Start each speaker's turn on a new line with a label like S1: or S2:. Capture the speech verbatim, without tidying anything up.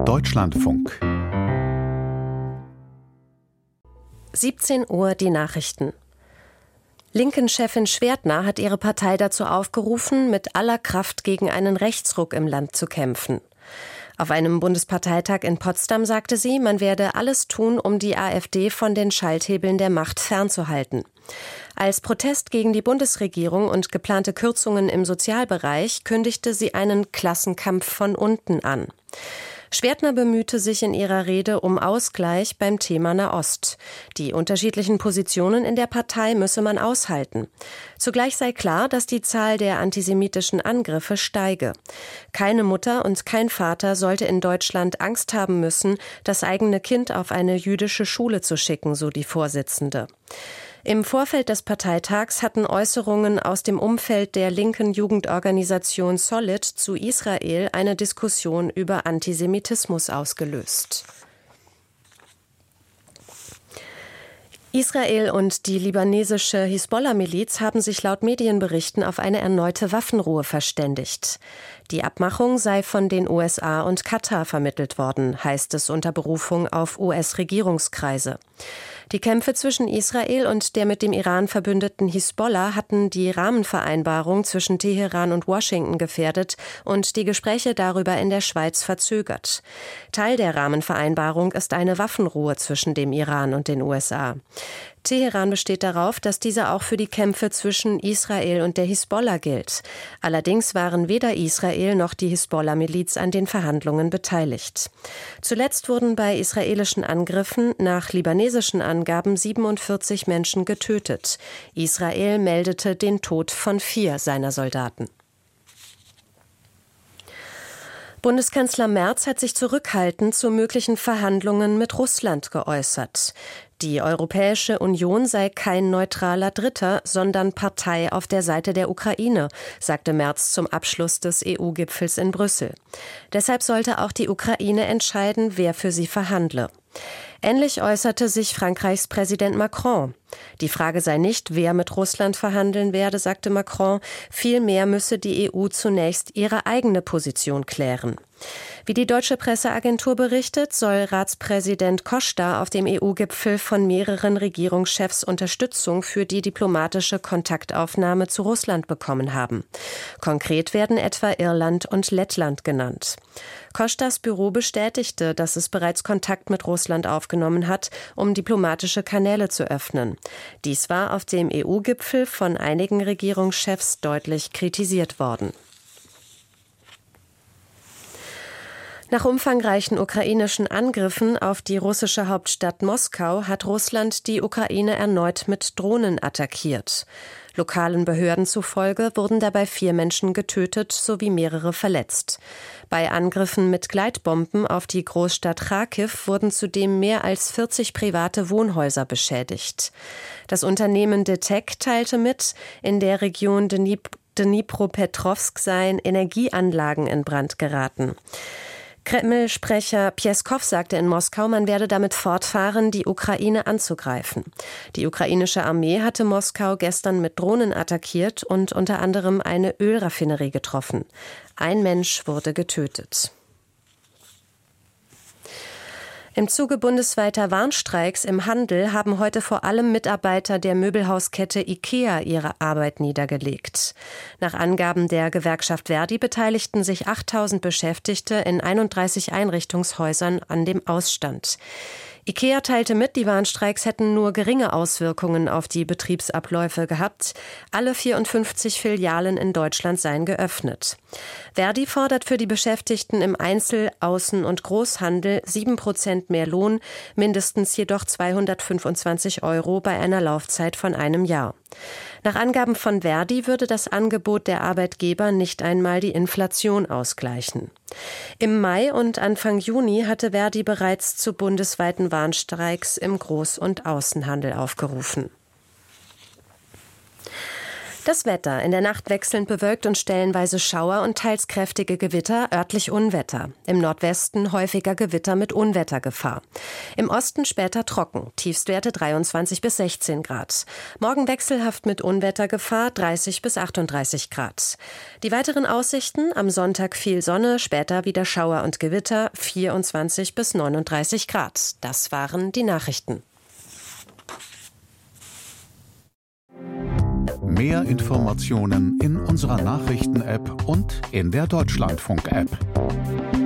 S1: Deutschlandfunk.
S2: siebzehn Uhr die Nachrichten. Linken-Chefin Schwertner hat ihre Partei dazu aufgerufen, mit aller Kraft gegen einen Rechtsruck im Land zu kämpfen. Auf einem Bundesparteitag in Potsdam sagte sie, man werde alles tun, um die AfD von den Schalthebeln der Macht fernzuhalten. Als Protest gegen die Bundesregierung und geplante Kürzungen im Sozialbereich kündigte sie einen Klassenkampf von unten an. Schwertner bemühte sich in ihrer Rede um Ausgleich beim Thema Nahost. Die unterschiedlichen Positionen in der Partei müsse man aushalten. Zugleich sei klar, dass die Zahl der antisemitischen Angriffe steige. Keine Mutter und kein Vater sollte in Deutschland Angst haben müssen, das eigene Kind auf eine jüdische Schule zu schicken, so die Vorsitzende. Im Vorfeld des Parteitags hatten Äußerungen aus dem Umfeld der linken Jugendorganisation Solid zu Israel eine Diskussion über Antisemitismus ausgelöst. Israel und die libanesische Hisbollah-Miliz haben sich laut Medienberichten auf eine erneute Waffenruhe verständigt. Die Abmachung sei von den U S A und Katar vermittelt worden, heißt es unter Berufung auf U S-Regierungskreise. Die Kämpfe zwischen Israel und der mit dem Iran verbündeten Hisbollah hatten die Rahmenvereinbarung zwischen Teheran und Washington gefährdet und die Gespräche darüber in der Schweiz verzögert. Teil der Rahmenvereinbarung ist eine Waffenruhe zwischen dem Iran und den U S A. Teheran besteht darauf, dass diese auch für die Kämpfe zwischen Israel und der Hisbollah gilt. Allerdings waren weder Israel noch die Hisbollah-Miliz an den Verhandlungen beteiligt. Zuletzt wurden bei israelischen Angriffen nach libanesischen Angaben siebenundvierzig Menschen getötet. Israel meldete den Tod von vier seiner Soldaten. Bundeskanzler Merz hat sich zurückhaltend zu möglichen Verhandlungen mit Russland geäußert. Die Europäische Union sei kein neutraler Dritter, sondern Partei auf der Seite der Ukraine, sagte Merz zum Abschluss des E U-Gipfels in Brüssel. Deshalb sollte auch die Ukraine entscheiden, wer für sie verhandle. Ähnlich äußerte sich Frankreichs Präsident Macron. Die Frage sei nicht, wer mit Russland verhandeln werde, sagte Macron. Vielmehr müsse die E U zunächst ihre eigene Position klären. Wie die deutsche Presseagentur berichtet, soll Ratspräsident Costa auf dem E U-Gipfel von mehreren Regierungschefs Unterstützung für die diplomatische Kontaktaufnahme zu Russland bekommen haben. Konkret werden etwa Irland und Lettland genannt. Costas Büro bestätigte, dass es bereits Kontakt mit Russland aufgenommen hat, um diplomatische Kanäle zu öffnen. Dies war auf dem E U-Gipfel von einigen Regierungschefs deutlich kritisiert worden. Nach umfangreichen ukrainischen Angriffen auf die russische Hauptstadt Moskau hat Russland die Ukraine erneut mit Drohnen attackiert. Lokalen Behörden zufolge wurden dabei vier Menschen getötet sowie mehrere verletzt. Bei Angriffen mit Gleitbomben auf die Großstadt Charkiw wurden zudem mehr als vierzig private Wohnhäuser beschädigt. Das Unternehmen DTEK teilte mit, in der Region Dnip- Dnipropetrovsk seien Energieanlagen in Brand geraten. Kreml-Sprecher Pjeskow sagte in Moskau, man werde damit fortfahren, die Ukraine anzugreifen. Die ukrainische Armee hatte Moskau gestern mit Drohnen attackiert und unter anderem eine Ölraffinerie getroffen. Ein Mensch wurde getötet. Im Zuge bundesweiter Warnstreiks im Handel haben heute vor allem Mitarbeiter der Möbelhauskette IKEA ihre Arbeit niedergelegt. Nach Angaben der Gewerkschaft Verdi beteiligten sich achttausend Beschäftigte in einunddreißig Einrichtungshäusern an dem Ausstand. IKEA teilte mit, die Warnstreiks hätten nur geringe Auswirkungen auf die Betriebsabläufe gehabt. Alle vierundfünfzig Filialen in Deutschland seien geöffnet. Verdi fordert für die Beschäftigten im Einzel-, Außen- und Großhandel sieben Prozent mehr Lohn, mindestens jedoch zweihundertfünfundzwanzig Euro bei einer Laufzeit von einem Jahr. Nach Angaben von Verdi würde das Angebot der Arbeitgeber nicht einmal die Inflation ausgleichen. Im Mai und Anfang Juni hatte Verdi bereits zu bundesweiten Warnstreiks im Groß- und Außenhandel aufgerufen. Das Wetter: In der Nacht wechselnd bewölkt und stellenweise Schauer und teils kräftige Gewitter, örtlich Unwetter. Im Nordwesten häufiger Gewitter mit Unwettergefahr. Im Osten später trocken, Tiefstwerte dreiundzwanzig bis sechzehn Grad. Morgen wechselhaft mit Unwettergefahr, dreißig bis achtunddreißig Grad. Die weiteren Aussichten: am Sonntag viel Sonne, später wieder Schauer und Gewitter, vierundzwanzig bis neununddreißig Grad. Das waren die Nachrichten.
S1: Mehr Informationen in unserer Nachrichten-App und in der Deutschlandfunk-App.